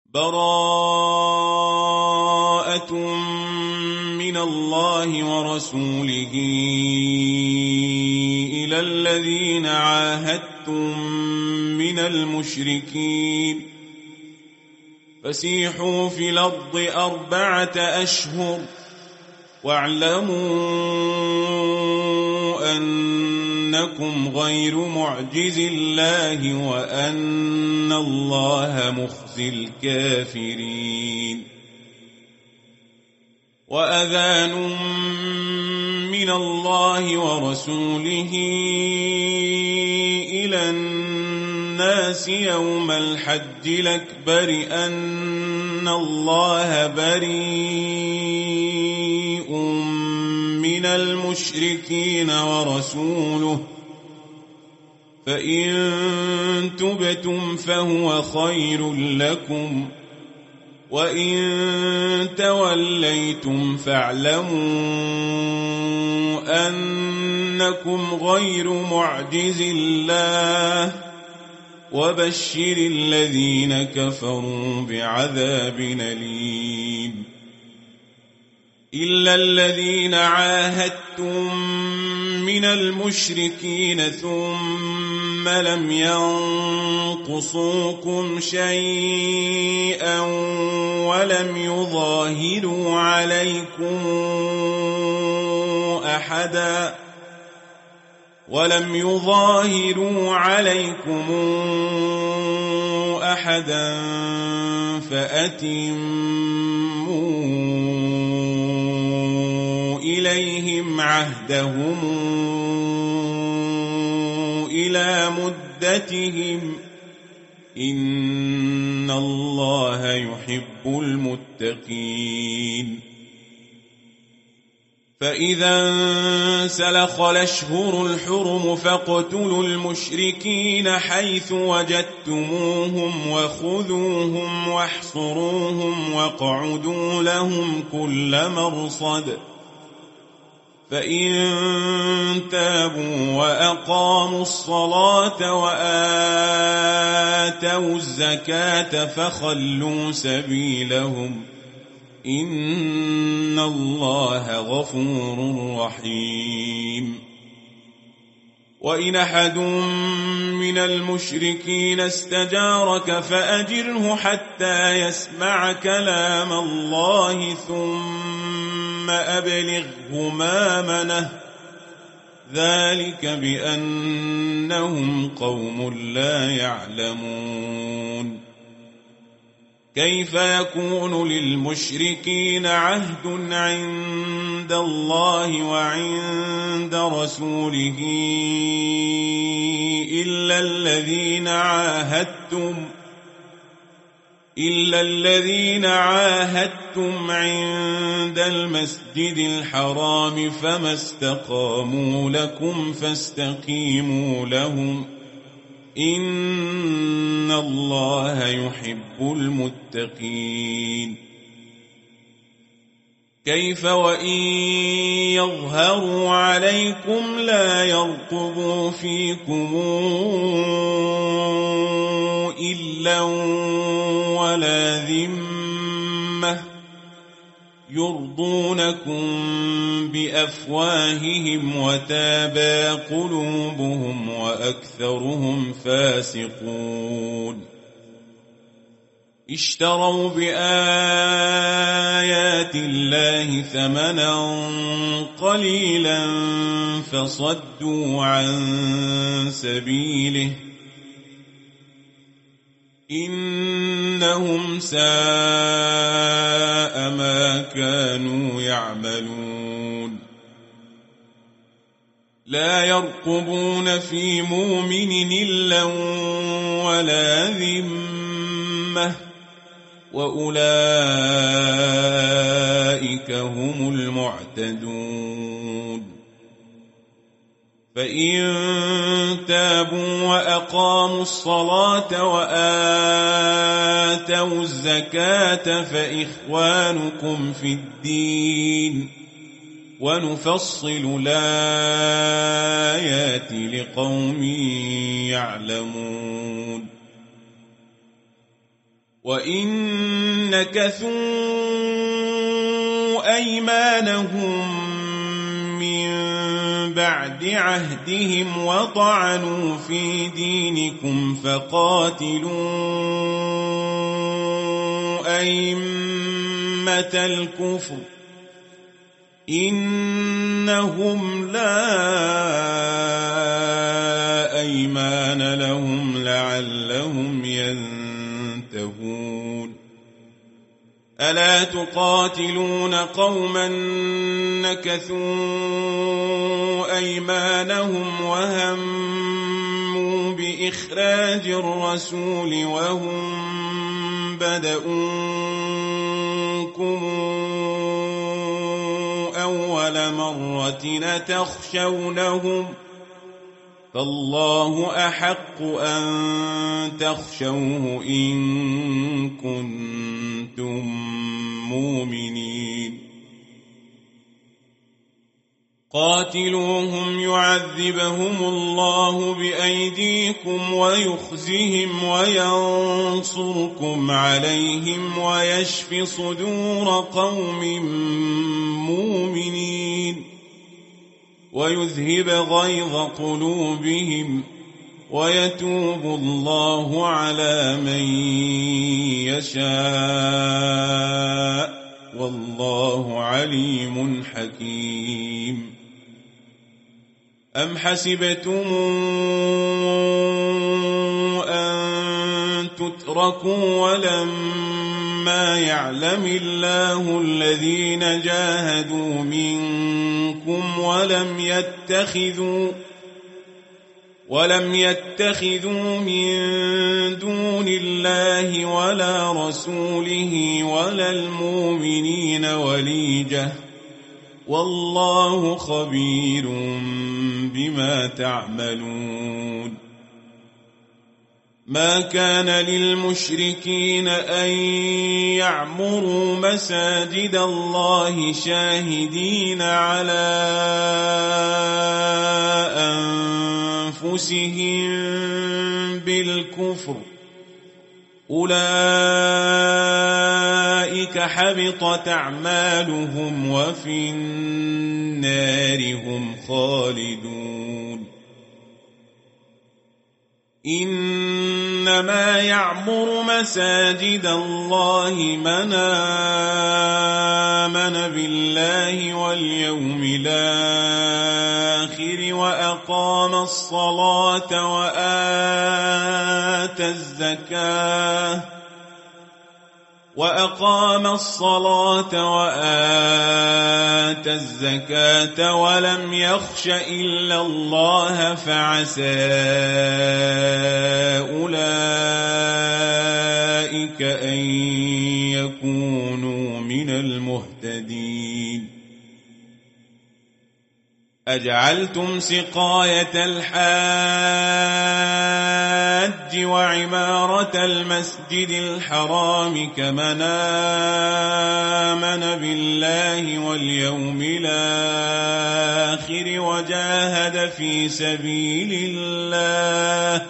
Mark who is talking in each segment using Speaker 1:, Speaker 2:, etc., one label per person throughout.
Speaker 1: براءة من الله ورسوله إلى الذين عاهدتم من المشركين فسيحوا في الأرض 4 أشهر واعلموا أنكم غير معجز الله وأن الله مخزي الكافرين. وأذان من الله ورسوله إلى الناس يوم الحج الأكبر أن الله بريء من المشركين ورسوله فإن تبتم فهو خير لكم وإن توليتم فاعلموا أنكم غير معجز الله وبشر الذين كفروا بعذاب أليم. إلا الذين عاهدتم من المشركين ثم لم ينقصوكم شيئا ولم يظاهروا عليكم أحدا فأتموا إليهم عهدهم إلى مدتهم إن الله يحب المتقين. فإذا انسلخ الأشهر الحرم فاقتلوا المشركين حيث وجدتموهم وخذوهم واحصروهم واقعدوا لهم كل مرصد فإن تابوا وأقاموا الصلاة وآتوا الزكاة فخلوا سبيلهم إن الله غفور رحيم. وإن أحد من المشركين استجارك فأجره حتى يسمع كلام الله ثم أبلغه مأمنه ذلك بأنهم قوم لا يعلمون. كيف يكون للمشركين عهد عند الله وعند رسوله إلا الذين عاهدتم عند المسجد الحرام فما استقاموا لكم فاستقيموا لهم إن الله يحب المتقين. كيف وإن يظهروا عليكم لا يرقبوا فيكم إلا ولا ذمة يرضونكم بأفواههم وتابى قلوبهم وأكثرهم فاسقون. اشتروا بآيات الله ثمنا قليلا فصدوا عن سبيله إنهم ساء ما كانوا يعملون. لا يرقبون في مؤمن إلا ولا ذمة وأولئك هم المعتدون. فإن تابوا وأقاموا الصلاة وآتوا الزكاة فإخوانكم في الدين ونفصل الآيات لقوم يعلمون. وإن نكثوا أيمانهم من بعد عهدهم وطعنوا في دينكم فقاتلوا أئمة الكفر إنهم لا أيمان لهم لعلهم ينتهون ألا تقاتلون قوما نكثوا أيمانهم وهموا بإخراج الرسول وهم بدؤوكم أول مرة تخشونهم فالله أحق أن تخشوه إن كنتم مؤمنين قاتلوهم يعذبهم الله بأيديكم ويخزهم وينصركم عليهم ويشف صدور قوم مؤمنين ويذهب غيظ قلوبهم ويتوب الله على من يشاء والله عليم حكيم أم حسبتم أن تتركوا ولما يعلم الله الذين جاهدوا منكم ولم يتخذوا من دون الله ولا رسوله ولا المؤمنين وليجة والله خبير بما تعملون ما كان للمشركين أن يعمروا مساجد الله شاهدين على أنفسهم بالكفر أولئك حبطت أعمالهم وفي النار هم خالدون إنما يعمر مساجد الله من آمن بالله واليوم الآخر وأقام الصلاة وآتى الزكاة ولم يخش إلا الله فعسى أولئك أن يكونوا من المهتدين أجعلتم سقاية الحاج وعمارة المسجد الحرام كمن آمن بالله واليوم الآخر وجاهد في سبيل الله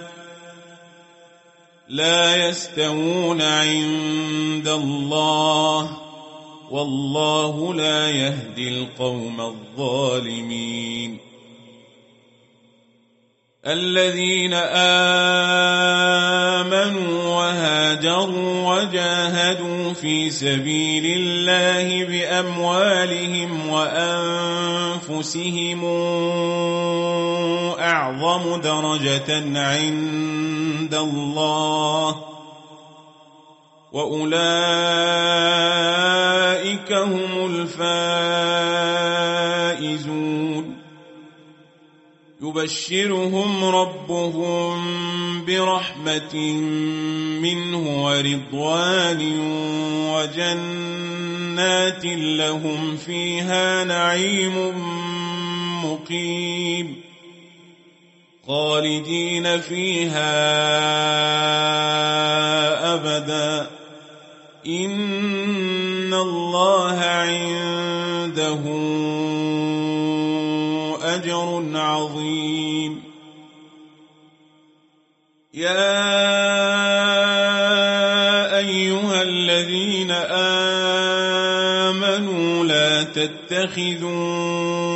Speaker 1: لا يستوون عند الله والله لا يهدي القوم الظالمين الذين آمنوا وهاجروا وجاهدوا في سبيل الله بأموالهم وأنفسهم أعظم درجة عند الله وأولئك هم الفائزون يبشرهم ربهم برحمة منه ورضوان وجنات لهم فيها نعيم مقيم خالدين فيها أبدا إن الله عنده أجر عظيم يا أيها الذين آمنوا لا تتخذوا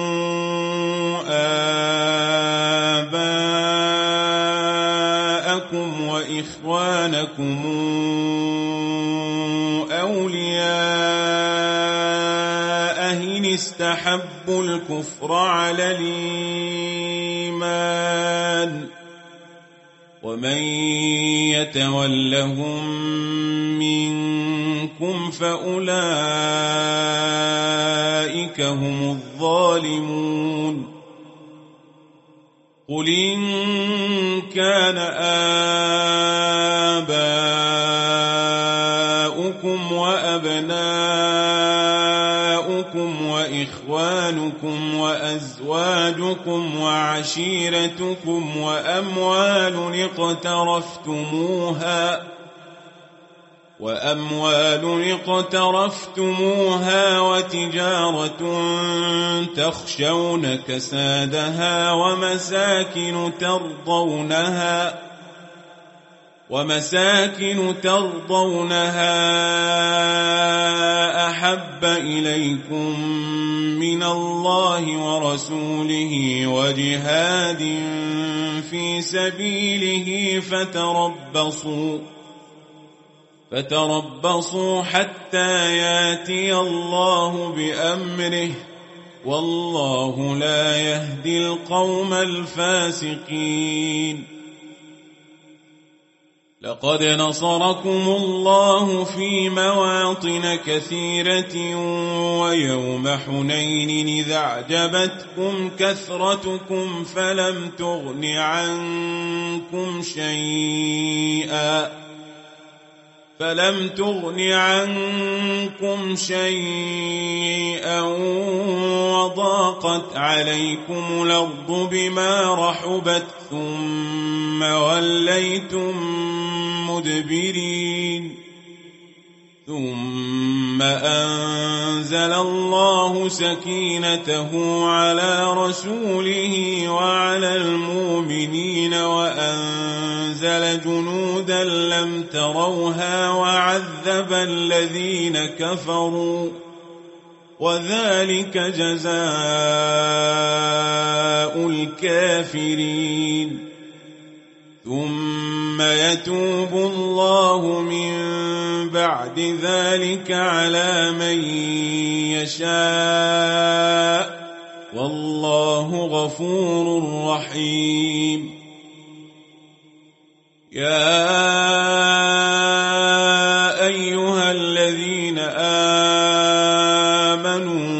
Speaker 1: آباءكم وإخوانكم أولياء إن استحبوا الكفر على الإيمان ومن يتولهم منكم فأولئك هم الظالمون قل إن كان آباؤكم وأبناؤكم وإخوانكم وأزواجكم وعشيرتكم وأموال اقترفتموها وتجارة تخشون كسادها ومساكن ترضونها أحب إليكم من الله ورسوله وجهاد في سبيله فتربصوا حتى ياتي الله بأمره والله لا يهدي القوم الفاسقين لقد نصركم الله في مواطن كثيرة ويوم حنين إذا أعجبتكم كثرتكم فلم تغن عنكم شيئا وضاقت عليكم الأرض بما رحبت ثم وليتم مدبرين ثم أنزل الله سكينته على رسوله وعلى المؤمنين وأنزل جنودا لم تروها وعذب الذين كفروا وذلك جزاء الكافرين ثم يتوب الله من بعد ذلك على من يشاء والله غفور رحيم يا أيها الذين آمنوا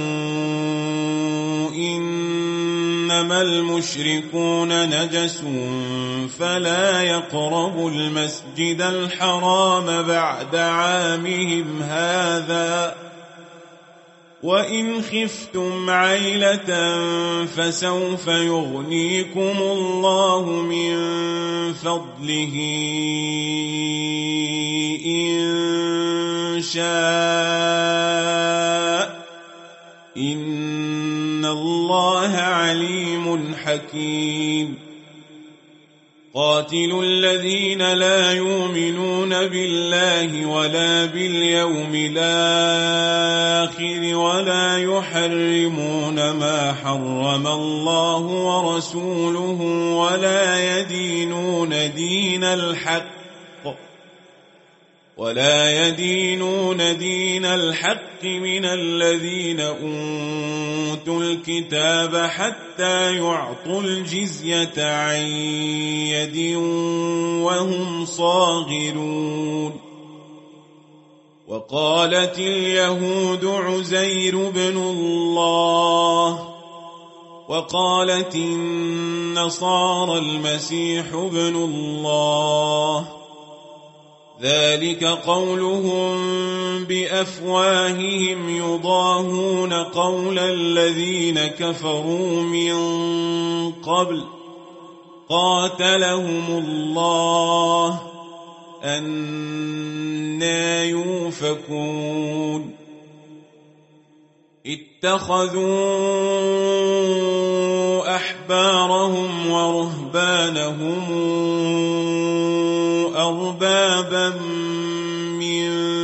Speaker 1: إنما المشركون نجس فلا يقربوا المسجد الحرام بعد عامهم هذا وإن خفتم عيلة فسوف يغنيكم الله من فضله إن شاء إن الله عليم حكيم قاتلوا الذين لا يؤمنون بالله ولا باليوم الآخر ولا يحرمون ما حرم الله ورسوله ولا يدينون دين الحق من الذين أوتوا الكتاب حتى يعطوا الجزية عن يد وهم صاغرون وقالت اليهود عزير بن الله وقالت النصارى المسيح ابن الله ذلك قولهم بأفواههم يضاهون قول الذين كفروا من قبل قاتلهم الله أنى يؤفكون اتخذوا أحبارهم ورهبانهم أربابا من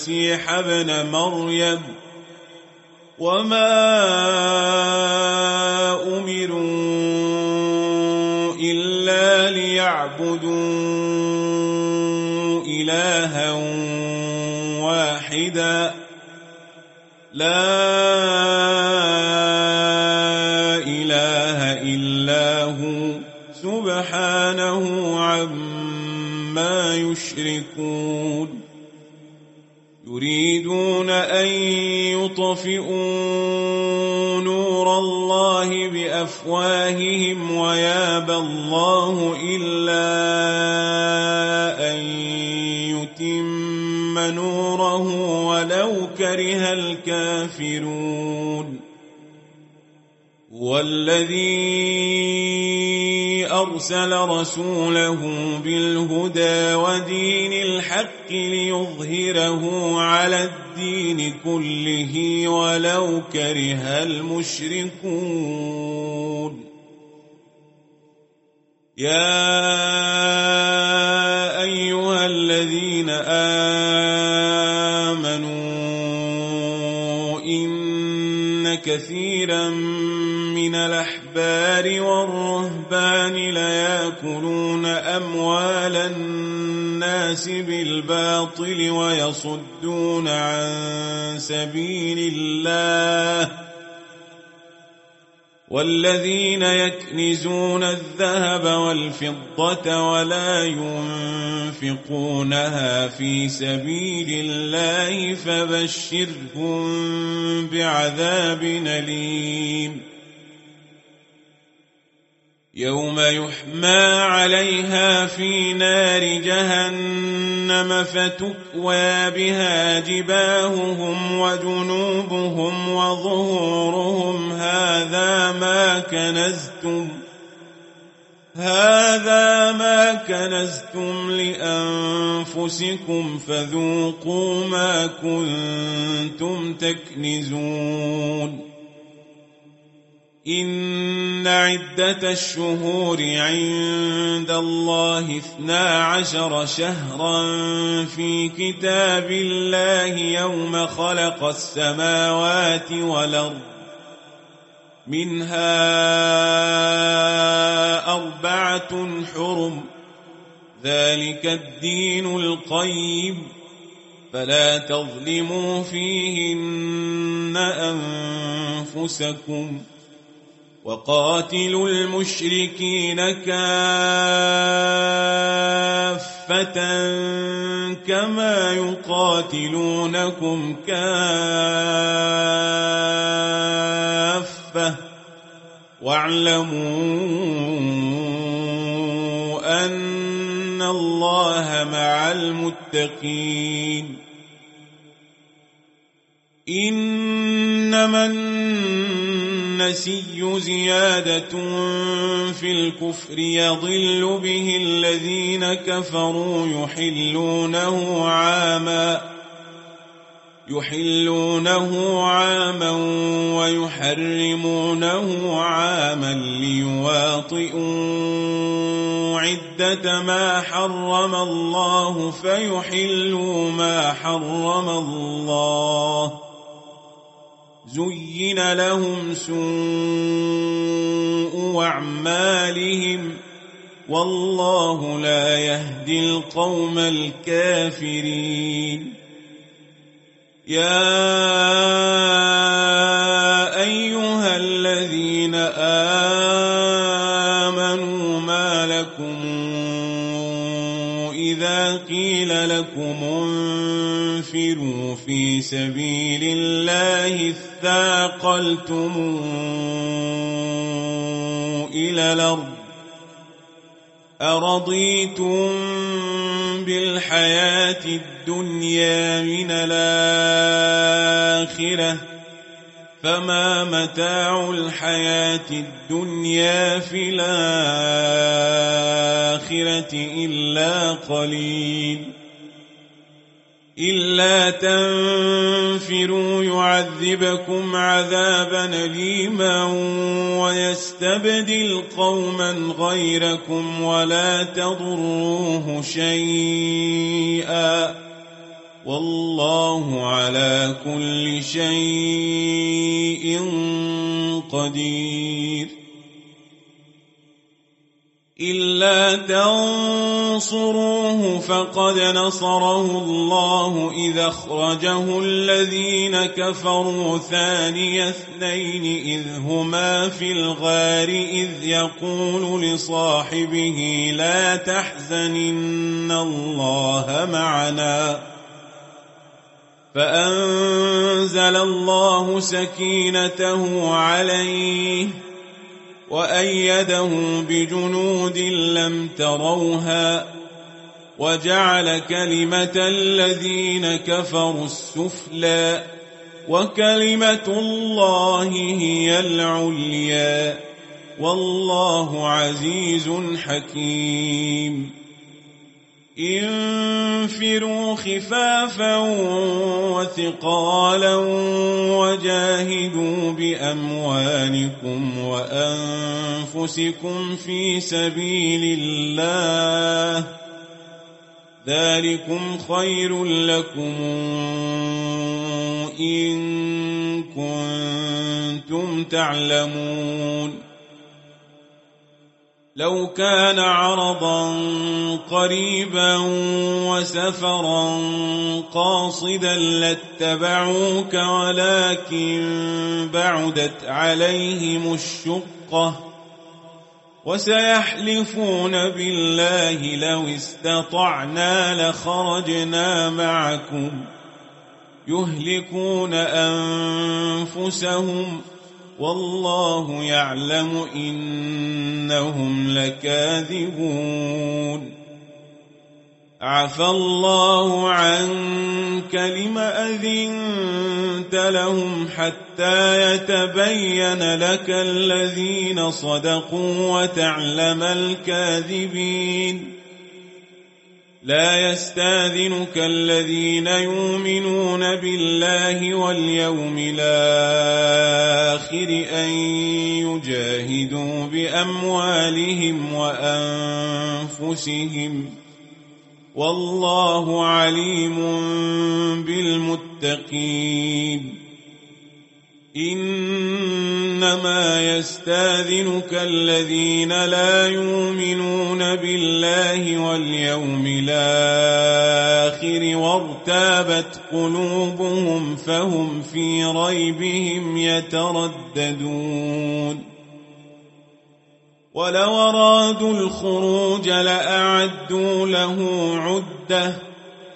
Speaker 1: والمسيح ابن مريم وما أمروا إلا ليعبدوا إلها واحدا لا إله إلا هو سبحانه عما يشركون يريدون أن يطفئوا نور الله بأفواههم ويابى الله إلا أن يتم نوره ولو كره الكافرون والذي أرسل رسوله بالهدى ودين الحق ليظهره على الدين كله ولو كره المشركون يا أيها الذين آمنوا إن كثيرا من الأحبار والرهبان ليأكلون أموال الناس بالباطل ويصدون عن سبيل الله والذين يكنزون الذهب والفضة ولا ينفقونها في سبيل الله فبشرهم بعذاب أليم يوم يحمى عليها في نار جهنم فتكوى بها جباههم وجنوبهم وظهورهم هذا ما كنزتم لأنفسكم فذوقوا ما كنتم تكنزون إن عدة الشهور عند الله 12 شهرا في كتاب الله يوم خلق السماوات والأرض منها 4 حرم ذلك الدين القيم فلا تظلموا فيهن أنفسكم وقاتلوا المشركين كافة كما يقاتلونكم كافة واعلموا أن الله مع المتقين إنما النسي زيادة في الكفر يضل به الذين كفروا يحلونه عاما ويحرمونه عاما ليواطئوا عدة ما حرم الله فيحلوا ما حرم الله زين لهم سوء أعمالهم والله لا يهدي القوم الكافرين يا أيها الذين آمنوا ما لكم إذا قيل لكم انفروا في سبيل الله اثاقلتم إلى الأرض أرضيتم بالحياة الدنيا من الآخرة فما متاع الحياة الدنيا في الآخرة إلا قليل إلا تنفروا يعذبكم عذابا أليما ويستبدل قوما غيركم ولا تضروه شيئا والله على كل شيء قدير. إلا تنصروه فقد نصره الله إذ أخرجه الذين كفروا ثاني اثنين إذ هما في الغار إذ يقول لصاحبه لا تحزن إن الله معنا فأنزل الله سكينته عليه وأيده بجنود لم تروها وجعل كلمة الذين كفروا السفلى وكلمة الله هي العليا والله عزيز حكيم. انفروا خفافا وثقالا وجاهدوا بأموالكم وأنفسكم في سبيل الله ذلكم خير لكم إن كنتم تعلمون. لو كان عرضا قريبا وسفرا قاصدا لاتبعوك ولكن بعدت عليهم الشقة وسيحلفون بالله لو استطعنا لخرجنا معكم يهلكون أنفسهم والله يعلم إنهم لكاذبون. عفى الله عنك لم أذنت لهم حتى يتبين لك الذين صدقوا وتعلم الكاذبين. لا يستاذنك الذين يؤمنون بالله واليوم الآخر أن يجاهدوا بأموالهم وأنفسهم والله عليم بالمتقين. إنما يستاذنك الذين لا يؤمنون بالله واليوم الآخر وارتابت قلوبهم فهم في ريبهم يترددون. ولو أرادوا الخروج لأعدوا له عدة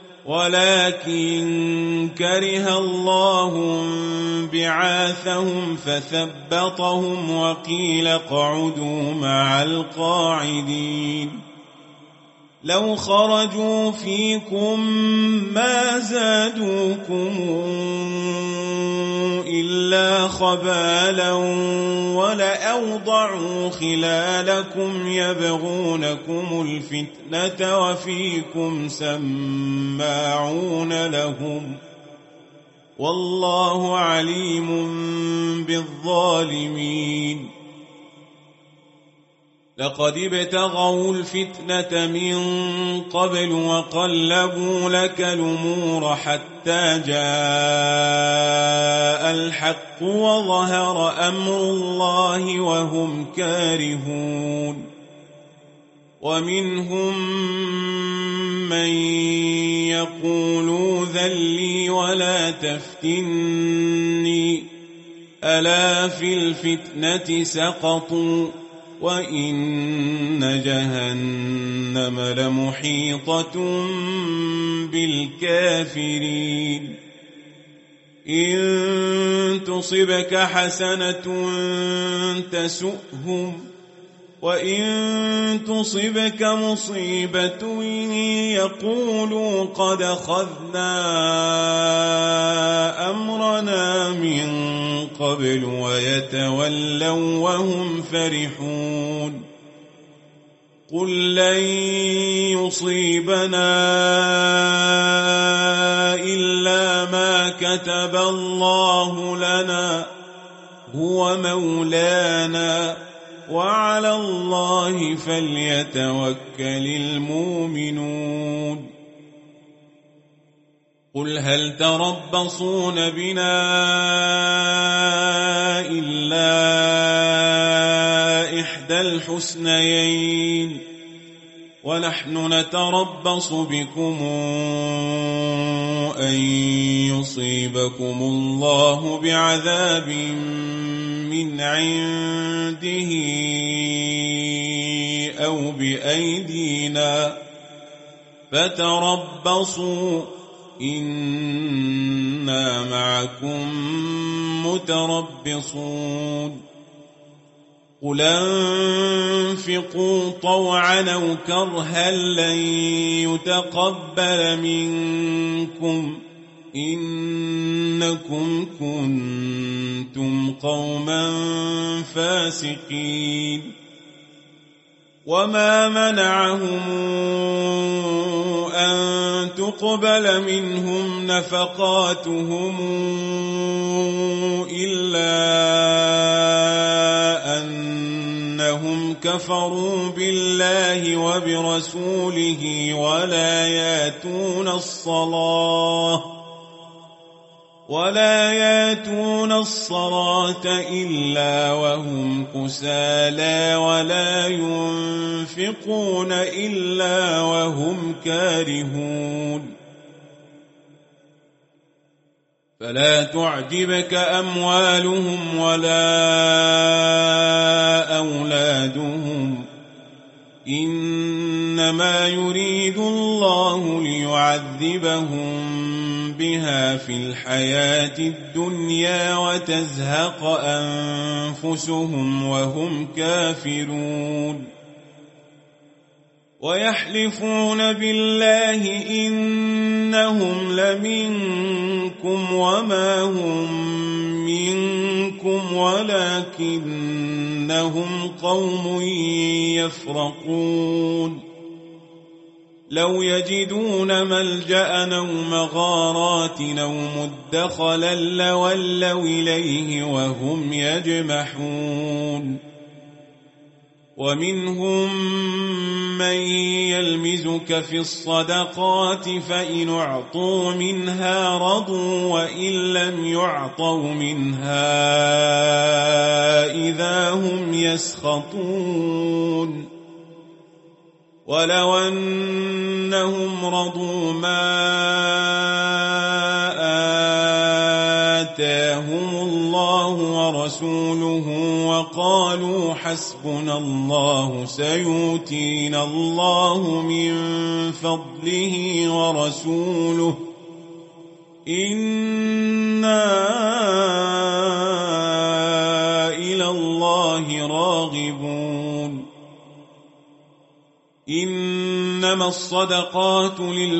Speaker 1: ولكن كره الله بعاثهم فثبطهم وقيل اقعدوا مع القاعدين. لو خرجوا فيكم ما زادوكم إلا خبالا ولأوضعوا خلالكم يبغونكم الفتنة وفيكم سماعون لهم والله عليم بالظالمين. لقد ابتغوا الفتنة من قبل وقلبوا لك الأمور حتى جاء الحق وظهر أمر الله وهم كارهون. ومنهم من يقول ذلي ولا تفتني ألا في الفتنة سقطوا وإن جهنم لمحيطة بالكافرين. إن تصبك حسنة تسؤهم وإن تصبك مصيبة يقولوا قد أخذنا أمرنا من قبل ويتولوا وهم فرحون. قل لن يصيبنا إلا ما كتب الله لنا هو مولانا وعلى الله فليتوكل المؤمنون. قل هل تربصون بنا إلا إحدى الحسنيين ونحن نتربص بكم أن يصيبكم الله بعذاب من عنده أو بأيدينا فتربصوا إنا معكم متربصون قل أنفقوا طوعا أو كرها لن يتقبل منكم إنكم كنتم قوما فاسقين وما منعهم أن تقبل منهم نفقاتهم إلا أنهم كفروا بالله وبرسوله ولا ياتون الصلاة إلا وهم كسالى ولا ينفقون إلا وهم كارهون فلا تعجبك أموالهم ولا أولادهم إنما يريد الله ليعذبهم بها في الحياة الدنيا وتزهق أنفسهم وهم كافرون ويحلفون بالله إنهم لمنكم وما هم منكم ولكنهم قوم يفرقون لو يجدون ملجأ أو مغارات أو مدخلا لولوا إليه وهم يجمحون ومنهم من يلمزك في الصدقات فإن أعطوا منها رضوا وإن لم يعطوا منها إذا هم يسخطون ولو أنهم رضوا ما آتاهم الله ورسوله وقالوا حسبنا الله سيؤتينا الله من فضله ورسوله إنا إلى الله راغبون إنما الصدقات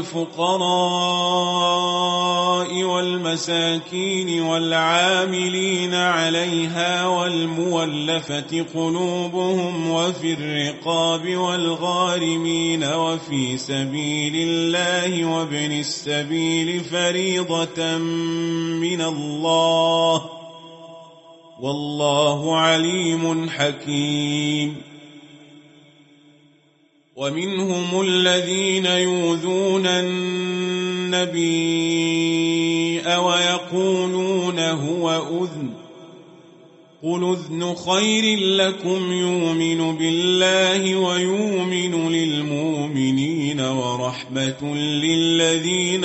Speaker 1: للفقراء والمساكين والعاملين عليها والمولفة قلوبهم وفي الرقاب والغارمين وفي سبيل الله وابن السبيل فريضة من الله والله عليم حكيم ومنهم الذين يؤذون النبي ويقولون هو أذن قل أذن خير لكم يؤمن بالله ويؤمن للمؤمنين ورحمة للذين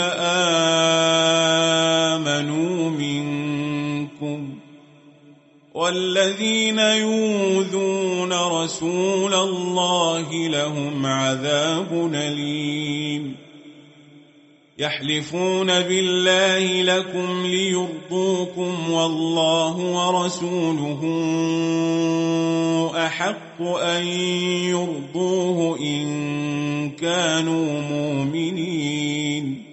Speaker 1: آمنوا منكم والذين يؤذون رسول الله لهم عذاب أليم يحلفون بالله لكم ليرضوكم والله ورسوله أحق أن يرضوه إن كانوا مؤمنين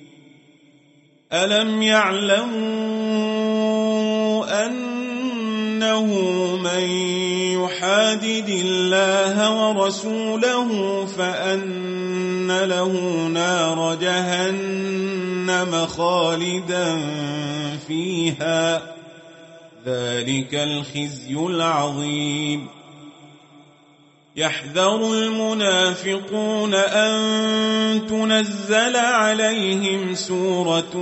Speaker 1: ألم يعلموا أنه من يحادد الله ورسوله فأن له نار جهنم خالدا فيها ذلك الخزي العظيم يحذر المنافقون أن تنزل عليهم سورة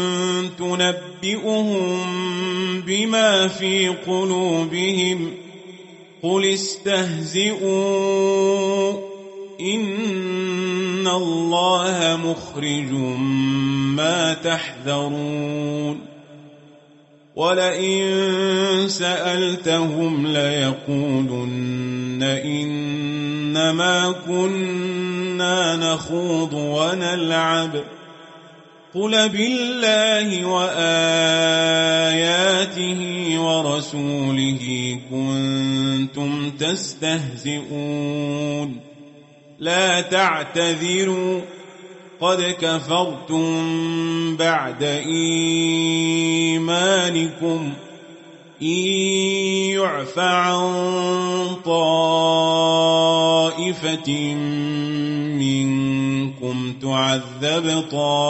Speaker 1: تنبئهم بما في قلوبهم قل استهزئوا إن الله مخرج ما تحذرون ولئن سألتهم ليقولن إنما كنا نخوض ونلعب قل بالله وآياته ورسوله كنتم تستهزئون لا تعتذروا قد كفرتم بعد إيمانكم إن يعف عن طائفة منكم تعذب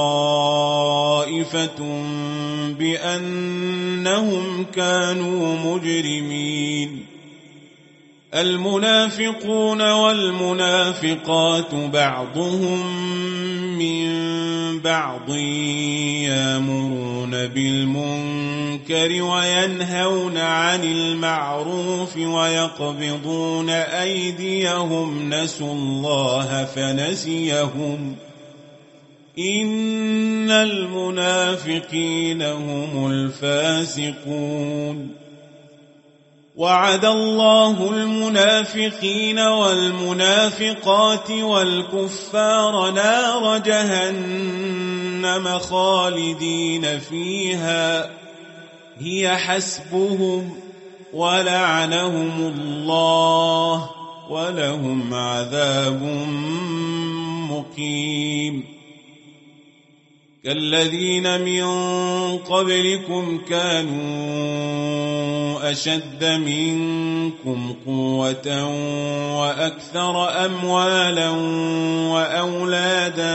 Speaker 1: طائفة بأنهم كانوا مجرمين المنافقون والمنافقات بعضهم من بعض يأمرون بالمنكر وينهون عن المعروف ويقبضون أيديهم نسوا الله فنسيهم إن المنافقين هم الفاسقون وعد الله المنافقين والمنافقات والكفار نار جهنم خالدين فيها هي حسبهم ولعنهم الله ولهم عذاب مقيم كالذين من قبلكم كانوا أشد منكم قوة وأكثر أموالا وأولادا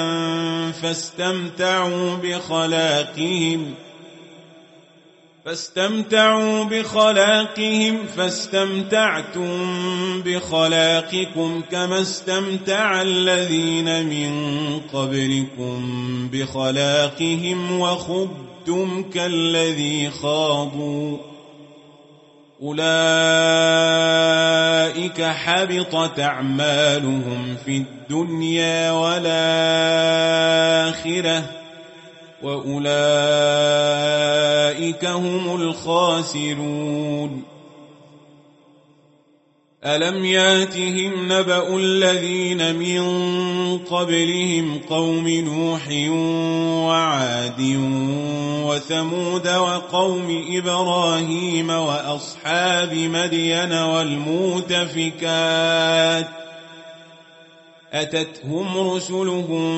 Speaker 1: فاستمتعوا بخلاقهم فاستمتعتم بخلاقكم كما استمتع الذين من قبلكم بخلاقهم وخضتم كالذي خاضوا أولئك حبطت أعمالهم في الدنيا والآخرة وأولئك هم الخاسرون ألم ياتهم نبأ الذين من قبلهم قوم نوح وعاد وثمود وقوم إبراهيم وأصحاب مدين والمؤتفكات أتتهم رسلهم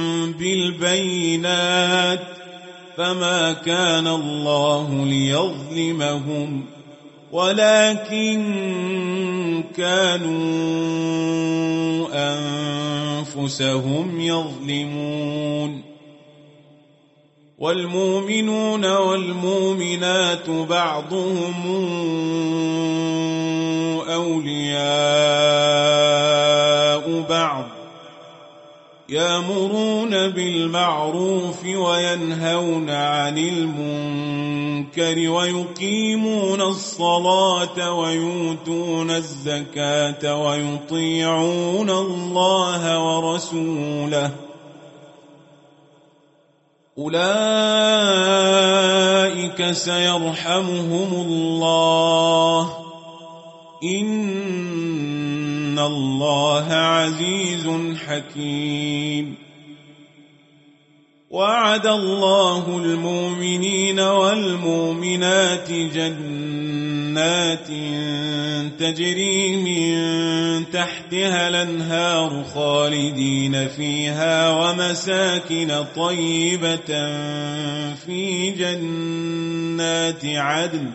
Speaker 1: بالبينات فما كان الله ليظلمهم ولكن كانوا أنفسهم يظلمون والمؤمنون والمؤمنات بعضهم أولياء بعض يأمرون بالمعروف وينهون عن المنكر ويقيمون الصلاة ويؤتون الزكاة ويطيعون الله ورسوله أولئك سيرحمهم الله إن الله عزيز حكيم وعد الله المؤمنين والمؤمنات جنات تجري من تحتها الأنهار خالدين فيها ومساكن طيبة في جنات عدن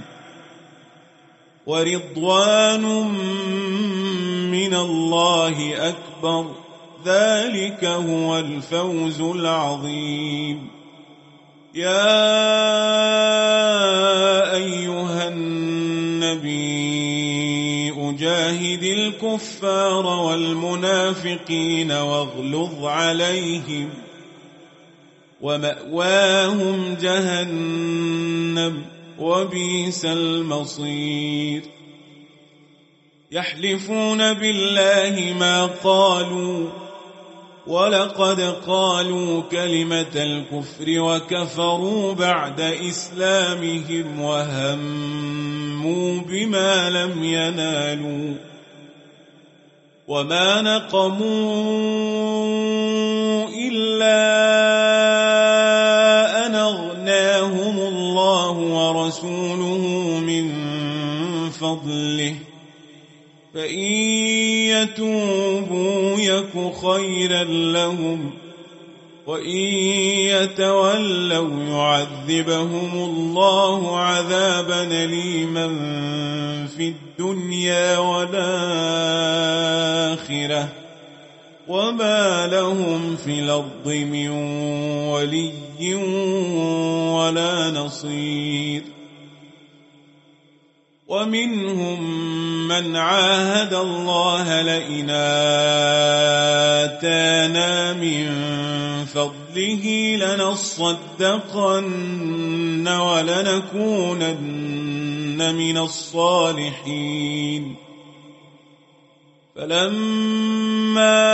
Speaker 1: ورضوان من الله أكبر ذلك هو الفوز العظيم يا أيها النبي جاهد الكفار والمنافقين واغلظ عليهم ومأواهم جهنم وبئس المصير يحلفون بالله ما قالوا ولقد قالوا كلمة الكفر وكفروا بعد إسلامهم وهموا بما لم ينالوا وما نقموا إلا أن أغناهم الله ورسوله من فضله فإن يتوبوا يك خيرا لهم وإن يتولوا يعذبهم الله عذابا أليما في الدنيا والآخرة وما لهم في الأرض من ولي ولا نصير ومنهم من عاهد الله لئن آتانا من فضله لنصدقن ولنكونن من الصالحين فلما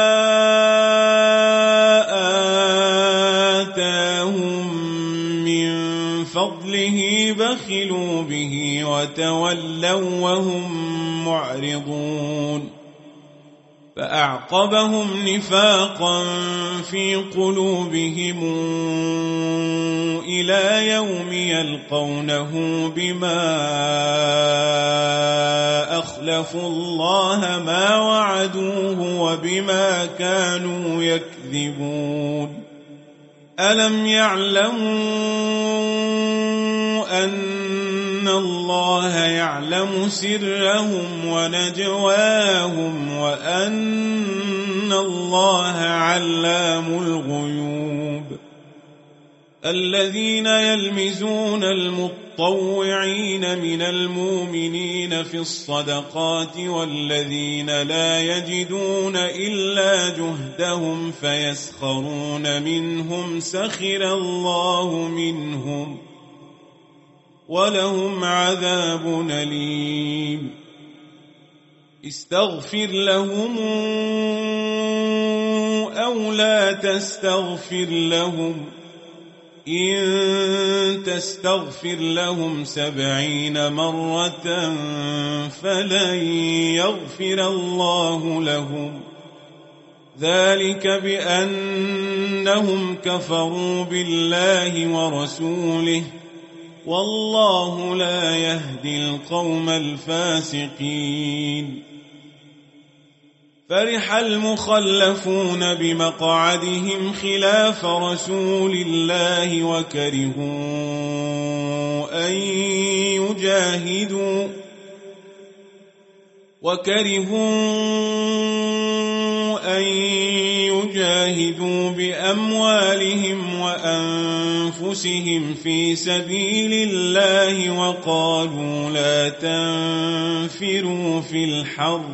Speaker 1: آتاهم من فضله بخلوا به وتولوا وهم معرضون فأعقبهم نفاقا في قلوبهم إلى يوم يلقونه بما أخلفوا الله ما وعدوه وبما كانوا يكذبون ألم يعلموا أن الله يعلم سرهم ونجواهم وأن الله علام الغيوب الذين يلمزون المطوعين من المؤمنين في الصدقات والذين لا يجدون إلا جهدهم فيسخرون منهم سخر الله منهم ولهم عذاب أليم استغفر لهم أو لا تستغفر لهم إن تستغفر لهم 70 مرة فلن يغفر الله لهم ذلك بأنهم كفروا بالله ورسوله والله لا يهدي القوم الفاسقين فرح المخلفون بمقعدهم خلاف رسول الله وكرهوا أن يجاهدوا بأموالهم وأنفسهم في سبيل الله وقالوا لا تنفروا في الحر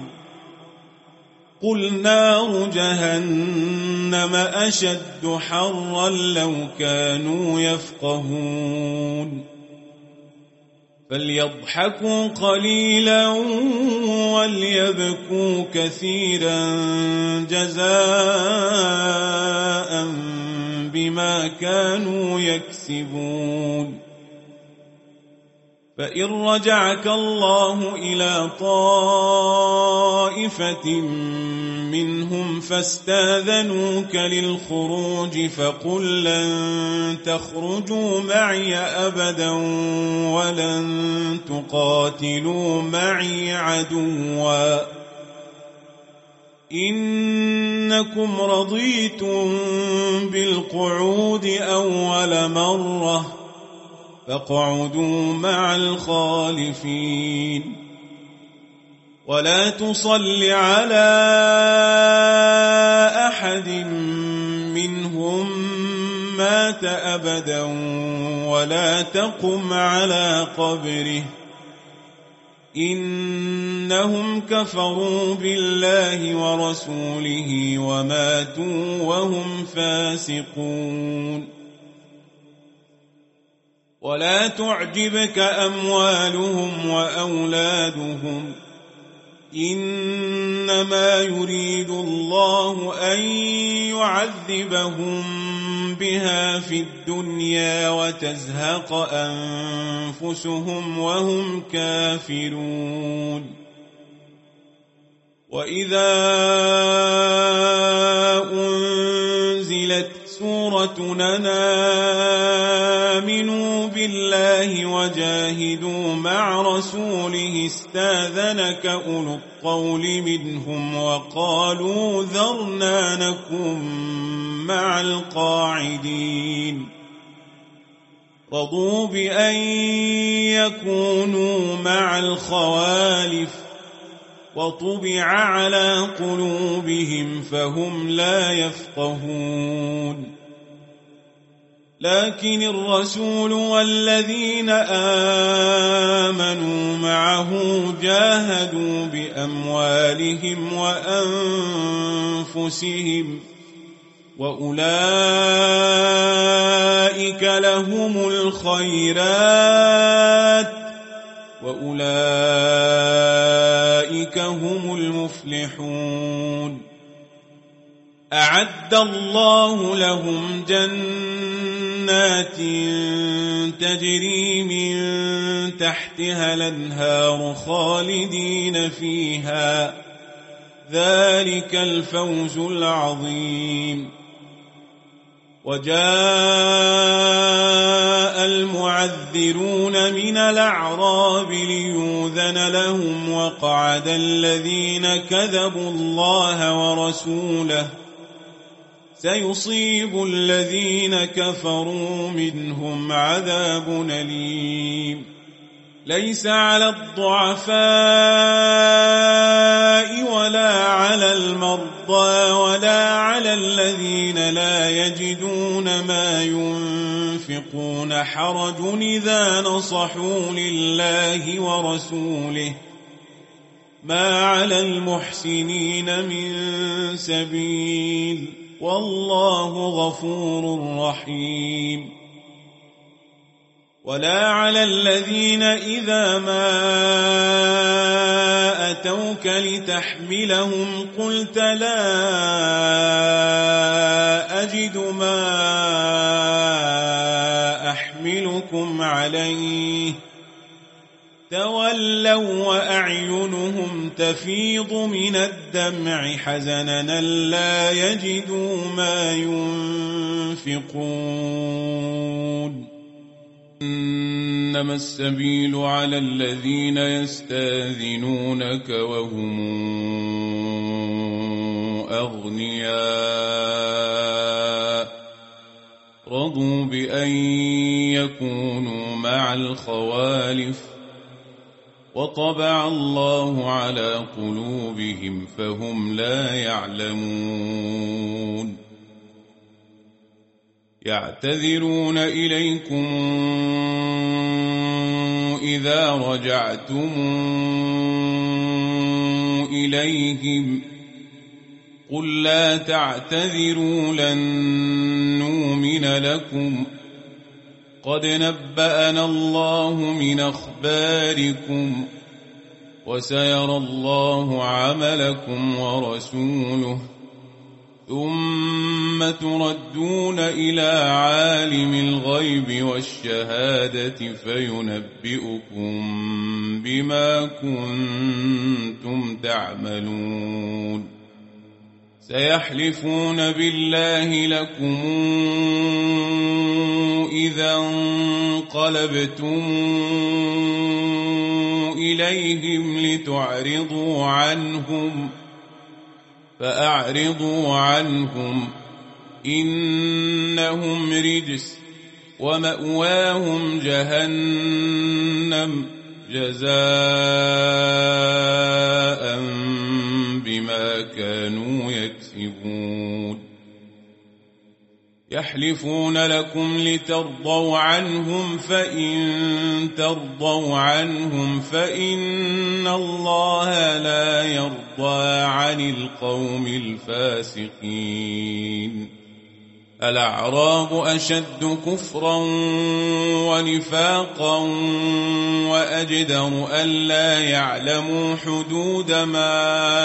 Speaker 1: قل نار جهنم أشد حرا لو كانوا يفقهون فليضحكوا قليلا وليبكوا كثيرا جزاء بما كانوا يكسبون فإن رجعك الله إلى طائفة منهم فاستاذنوك للخروج فقل لن تخرجوا معي أبدا ولن تقاتلوا معي عدوا إنكم رضيتم بالقعود أول مرة فاقعدوا مع الخالفين ولا تصل على أحد منهم مات أبدا ولا تقم على قبره إنهم كفروا بالله ورسوله وماتوا وهم فاسقون. ولا تعجبك أموالهم وأولادهم، إنما يريد الله أن يعذبهم بها في الدنيا وتزهق أنفسهم وهم كافرون. وإذا أنزلت سورة أن آمنوا بالله وجاهدوا مع رسوله استاذنك أولو الطول منهم وقالوا ذرنا نكن مع القاعدين. رضوا بأن يكونوا مع الخوالف وطبع على قلوبهم فهم لا يفقهون. لكن الرسول والذين آمنوا معه جاهدوا بأموالهم وأنفسهم وأولئك لهم الخيرات وأولئك هم المفلحون. أعد الله لهم جنات تجري من تحتها الأنهار خالدين فيها، ذلك الفوز العظيم. وجاء المعذرون من الأعراب ليؤذن لهم وقعد الذين كذبوا الله ورسوله، سيصيب الذين كفروا منهم عذاب أليم. ليس على الضعفاء ولا على المرضى ولا على الذين لا يجدون ما ينفقون حرج إذا نصحوا لله ورسوله، ما على المحسنين من سبيل، والله غفور رحيم. ولا على الذين إذا ما أتوك لتحملهم قلت لا أجد ما أحملكم عليه تولوا وأعينهم تفيض من الدمع حزنا لا يجدوا ما ينفقون. إنما السبيل على الذين يستاذنونك وهم أغنياء رضوا بأن يكونوا مع الخوالف وطبع الله على قلوبهم فهم لا يعلمون. يعتذرون إليكم إذا رجعتم إليهم قل لا تعتذروا لن نؤمن لكم قد نبأنا الله من أخباركم وسيرى الله عملكم ورسوله ثم تردون إلى عالم الغيب والشهادة فينبئكم بما كنتم تعملون. سيحلفون بالله لكم إذا انقلبتم إليهم لتعرضوا عنهم فأعرضوا عنهم إنهم رجس ومأواهم جهنم جزاء بما كانوا يكسبون. يحلفون لكم لترضوا عنهم فإن ترضوا عنهم فإن الله لا يرضى عن القوم الفاسقين. الأعراب أشد كفرا ونفاقا وأجدر ألا يعلموا حدود ما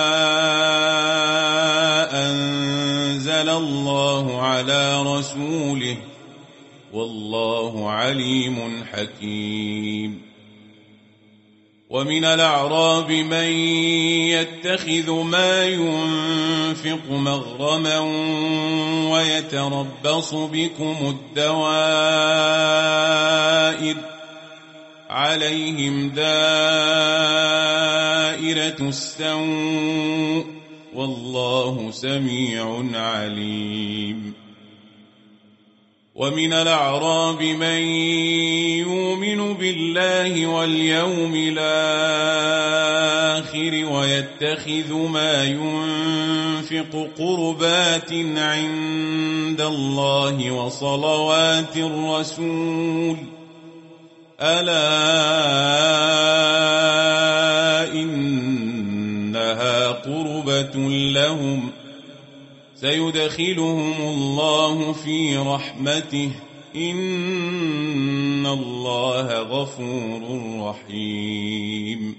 Speaker 1: أنزل الله على رسوله والله عليم حكيم. ومن الأعراب من يتخذ ما ينفق مغرما ويتربص بكم الدوائر عليهم دائرة السوء والله سميع عليم. ومن الأعراب من يؤمن بالله واليوم الآخر ويتخذ ما ينفق قربات عند الله وصلوات الرسول ألا إنها قربة لهم سيدخلهم الله في رحمته إن الله غفور رحيم.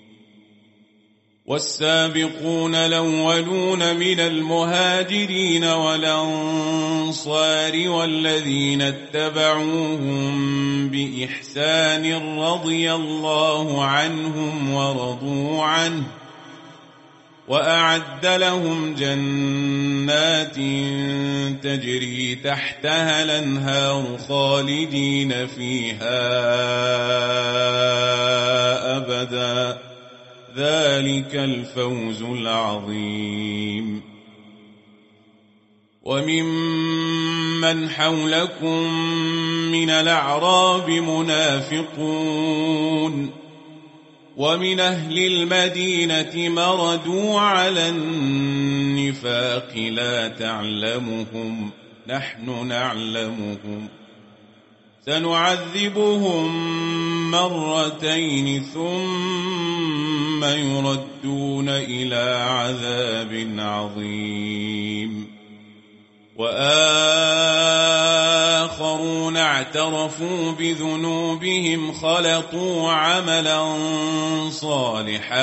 Speaker 1: والسابقون الأولون من المهاجرين والأنصار والذين اتبعوهم بإحسان رضي الله عنهم ورضوا عنه وأعد لهم جنات تجري تحتها الأنهار خالدين فيها أبدا ذلك الفوز العظيم. وممن حولكم من الأعراب منافقون ومن أهل المدينة مردوا على النفاق لا تعلمهم نحن نعلمهم سنعذبهم مرتين ثم يردون إلى عذاب عظيم. وآخرون اعترفوا بذنوبهم خلطوا عملا صالحا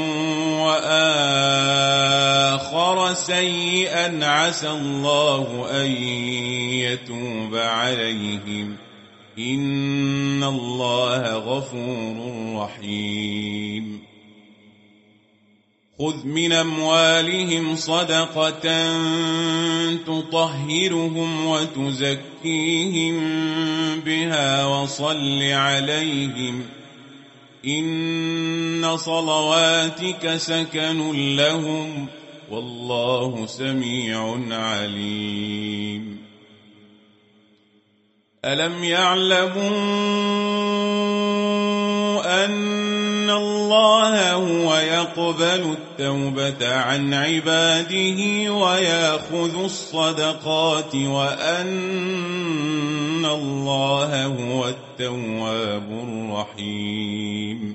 Speaker 1: وآخر سيئا عسى الله أن يتوب عليهم إن الله غفور رحيم. خذ من أموالهم صدقة تطهرهم وتزكيهم بها وصل عليهم إن صلواتك سكن لهم والله سميع عليم. ألم يعلموا أن الله هو يقبل التوبة عن عباده ويأخذ الصدقات وأن الله هو التواب الرحيم.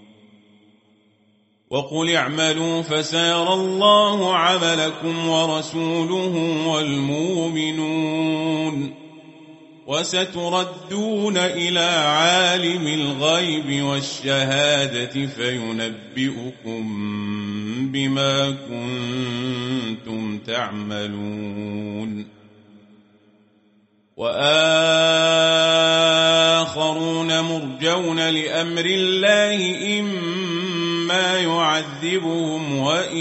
Speaker 1: وقل اعملوا فسيرى الله عملكم ورسوله والمؤمنون وستردون إلى عالم الغيب والشهادة فينبئكم بما كنتم تعملون. وآخرون مرجون لأمر الله إما يعذبهم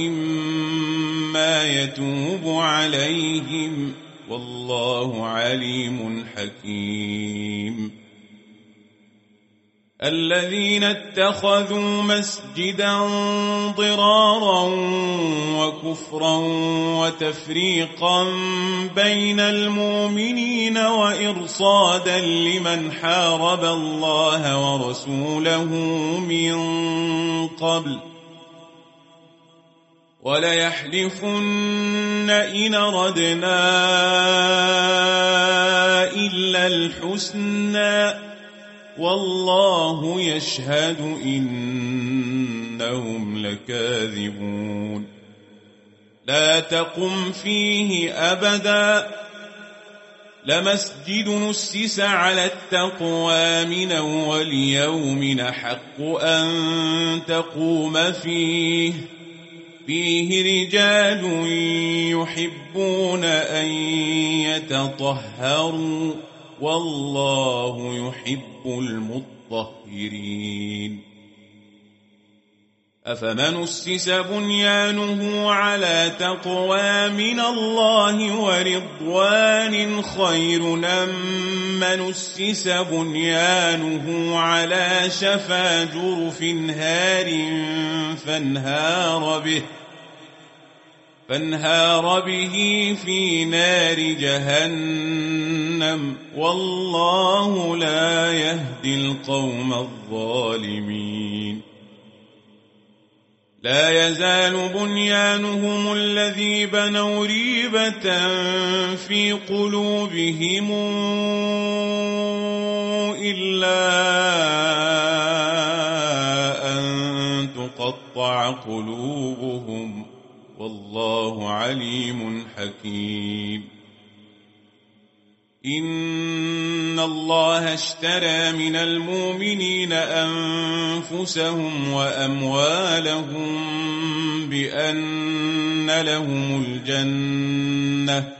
Speaker 1: وإما يتوب عليهم والله عليم حكيم. الذين اتخذوا مسجدا ضرارا وكفرا وتفريقا بين المؤمنين وإرصادا لمن حارب الله ورسوله من قبل وليحلفن إن أردنا إلا الحسنى والله يشهد إنهم لكاذبون لا تقم فيه أبدا لمسجد نسس على التقوى من أول يوم أحق أن تقوم فيه رجال يحبون أن يتطهروا والله يحب المطهرين أفمن أسس بنيانه على تقوى من الله ورضوان خير أم من أسس بنيانه على شفا جرف هار فانهار به في نار جهنم والله لا يهدي القوم الظالمين لا يزال بنيانهم الذي بنوا ريبة في قلوبهم إلا أن تقطع قلوبهم والله عليم حكيم إن الله اشترى من المؤمنين أنفسهم وأموالهم بأن لهم الجنة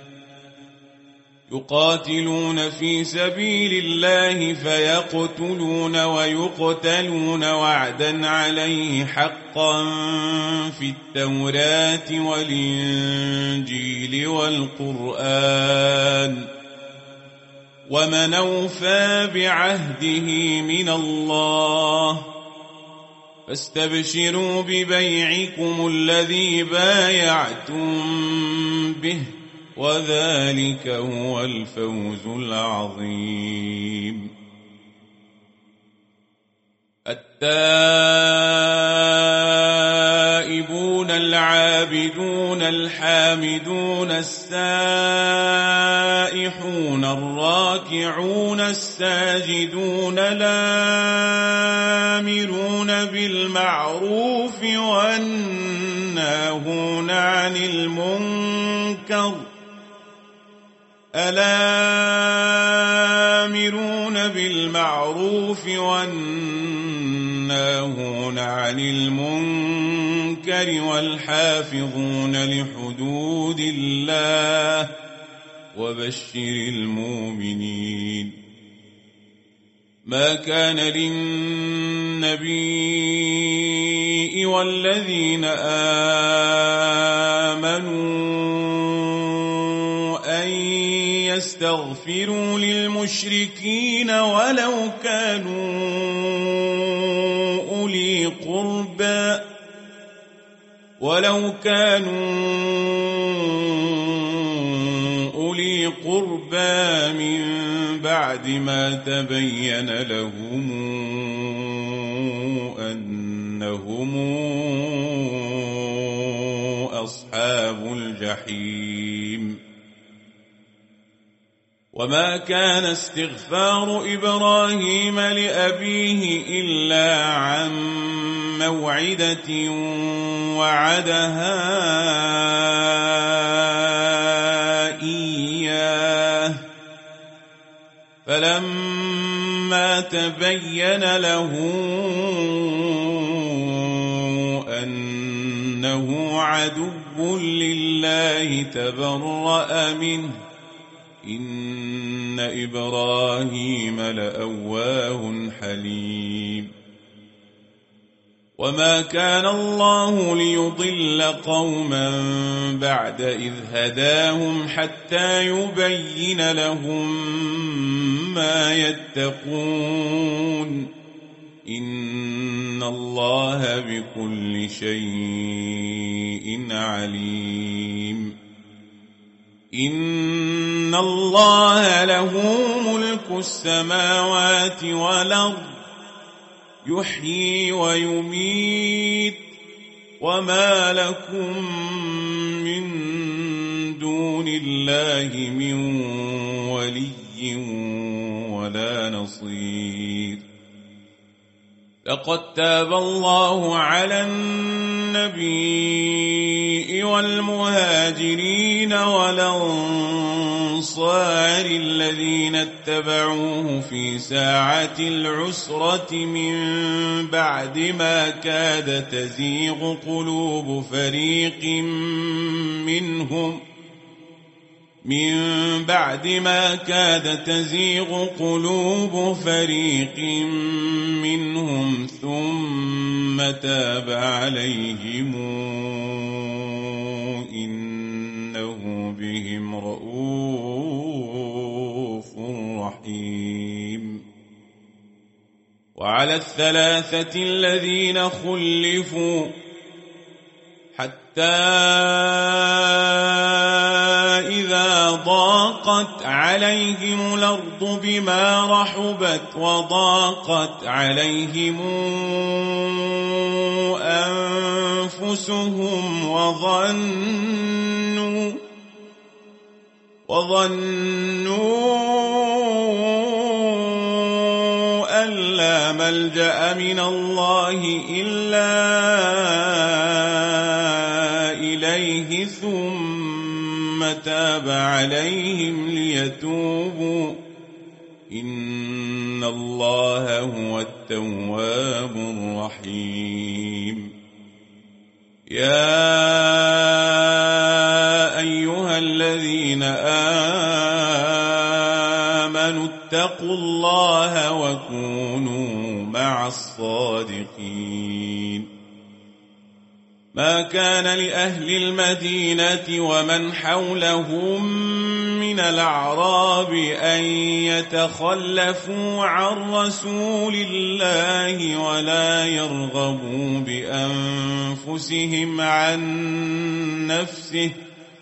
Speaker 1: يقاتلون في سبيل الله فيقتلون ويقتلون وعدا عليه حقا في التوراة والإنجيل والقرآن ومن أوفى بعهده من الله فاستبشروا ببيعكم الذي بايعتم به وذلك هو الفوز العظيم التائبون العابدون الحامدون السائحون الراكعون الساجدون الآمرون بالمعروف والناهون عن المنكر الآمرون بالمعروف والناهون عن المنكر والحافظون لحدود الله وبشر المؤمنين ما كان للنبي والذين آمنوا أن يستغفروا للمشركين ولو كانوا أولي قربى من بعد ما تبين لهم أنهم أصحاب الجحيم وما كان استغفار إبراهيم لأبيه إلا عن موعدة وعدها إياه فلما تبين له أنه عدو لله تبرأ منه إن إبراهيم لأواه حليم وما كان الله ليضل قوما بعد إذ هداهم حتى يبين لهم ما يتقون إن الله بكل شيء عليم إن الله له ملك السماوات والأرض يحيي ويميت وما لكم من دون الله من ولي ولا نصير. لقد تاب الله على النبي والمهاجرين والأنصار الذين اتبعوه في ساعة العسرة من بعد ما كاد تزيغ قلوب فريق منهم ثم تاب عليهم إنه بهم رءوف رحيم. وعلى الثلاثة الذين خلفوا حتى إذا ضاقت عليهم الأرض بما رحبت وضاقت عليهم أنفسهم وظنوا أن لا ملجأ من الله إلا إليه ثم تاب عليهم ليتوبوا إن الله هو التواب الرحيم. يا أيها الذين آمنوا اتقوا الله وكونوا مع الصادقين. ما كان لأهل المدينة ومن حولهم من الأعراب أن يتخلفوا عن رسول الله ولا يرغبوا بأنفسهم عن نفسه،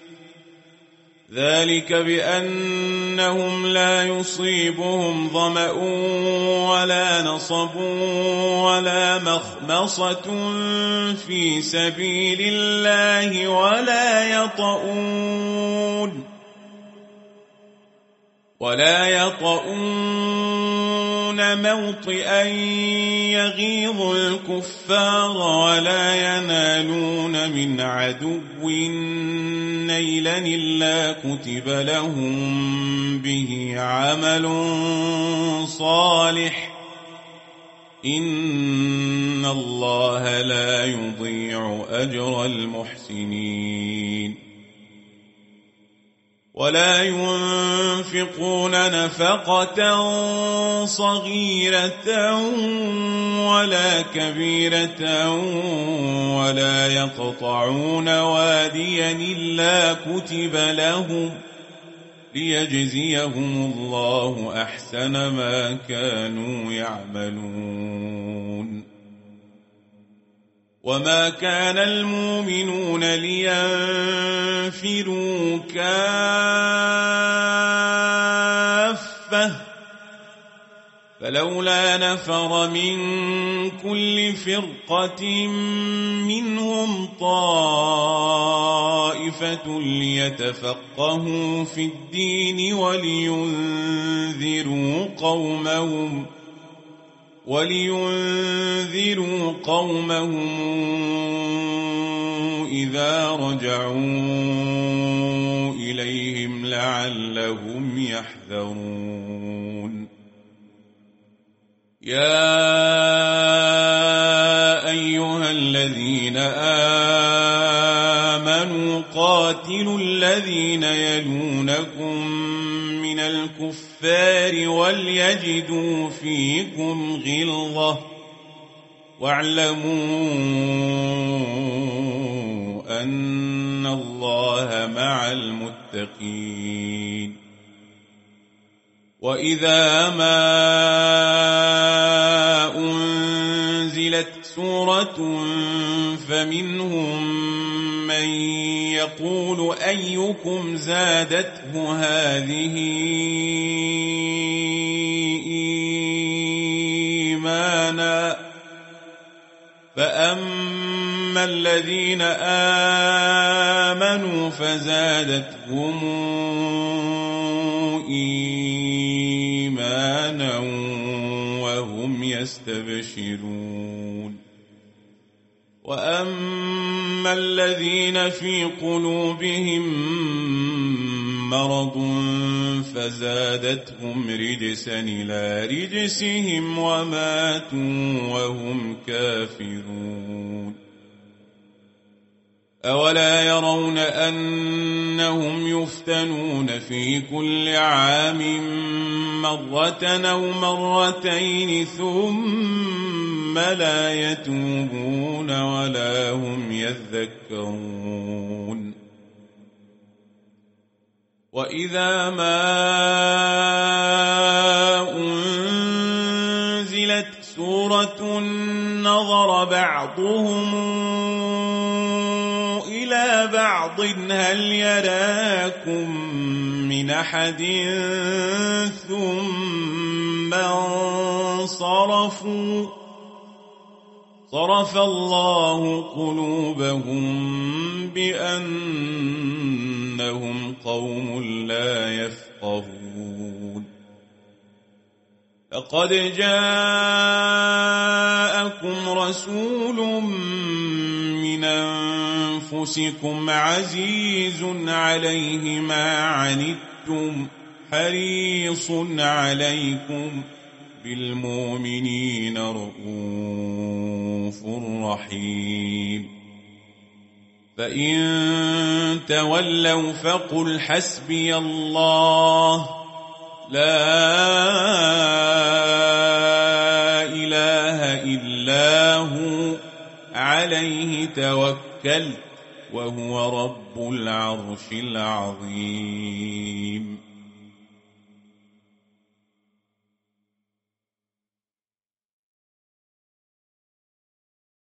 Speaker 1: ذلك بأنهم لا يصيبهم ظمأ ولا نصب ولا مخمصة في سبيل الله ولا يطؤون موطئا يغيظ الكفار ولا ينالون من عدو نيلا إلا كتب لهم به عمل صالح إن الله لا يضيع أجر المحسنين. ولا ينفقون نفقة صغيرة ولا كبيرة ولا يقطعون واديا إلا كتب لهم ليجزيهم الله أحسن ما كانوا يعملون. وما كان المؤمنون لينفروا كافة فلولا نفر من كل فرقة منهم طائفة ليتفقهوا في الدين ولينذروا قومهم إذا رجعوا إليهم لعلهم يحذرون. يا أيها الذين آمنوا قاتلوا الذين يلونكم من الكفار وليجدوا فيكم غلظة واعلموا أن الله مع المتقين. وإذا ما أنزلت سورة فمنهم من يقول أيكم زادته هذه إيمانا فأما الذين آمنوا فزادتهم إيمانا وهم يستبشرون وأما الذين في قلوبهم مرض فزادتهم رجسا إلى رجسهم وماتوا وهم كافرون أولا يرون أنهم يفتنون في كل عام مرة أو مرتين ثم لا يتوبون ولا هم يذكرون وإذا ما أنزلت سورة نظر بعضهم إلى بعض هل يراكم من أحد ثم انصرفوا صرف الله قلوبهم بأنهم قوم لا يفقهون لقد جاءكم رسول من أنفسكم عزيز عليه ما عنتم حريص عليكم بالمؤمنين رؤوف رحيم فإن تولوا فقل حسبي الله لا إله إلا هو عليه توكلت وهو رب العرش العظيم